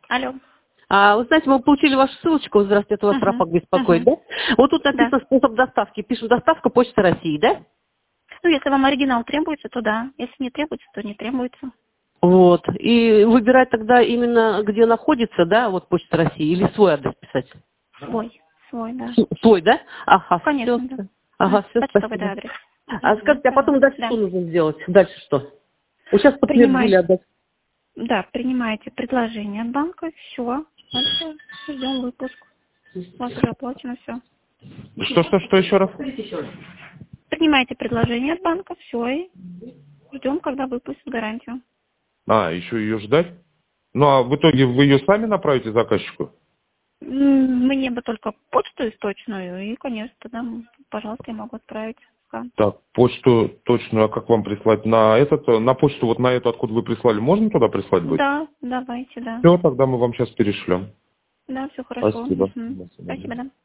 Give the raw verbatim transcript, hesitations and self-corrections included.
Алло. А, вы знаете, мы получили вашу ссылочку. Здравствуйте, это вас Угу. Рафак беспокоит, Угу. да? Вот тут написано Да. способ доставки. Пишут доставка Почта России, да? Ну, если вам оригинал требуется, то да. Если не требуется, то не требуется. Вот. И выбирать тогда именно, где находится, да, вот Почта России, или свой адрес писать? Свой. Свой, да. С- Свой, да? Ага, все. Конечно, да. Ага, все, Почтовый, да, спасибо. адрес. А Угу. скажите, а потом Пожалуйста. дальше Да. что нужно сделать? Дальше что? Вот сейчас подтвердили Принимайте, отдать. да, принимаете предложение от банка, все. Дальше ждем выпуск. У вас уже оплачено все. Что, что, что еще раз? Принимаете предложение от банка, все, и ждем, когда выпустят гарантию. А, еще ее ждать? Ну, а в итоге вы ее сами направите заказчику? М, Мне бы только почту источную, и, конечно, тогда, пожалуйста, я могу отправить. Да, Так, почту точную, а как вам прислать? На этот, на почту, вот на эту, откуда вы прислали, можно туда прислать будет? да, давайте, да. Все, тогда мы вам сейчас перешлем. Да, все хорошо. Спасибо. Мгм. До свидания. Спасибо, да.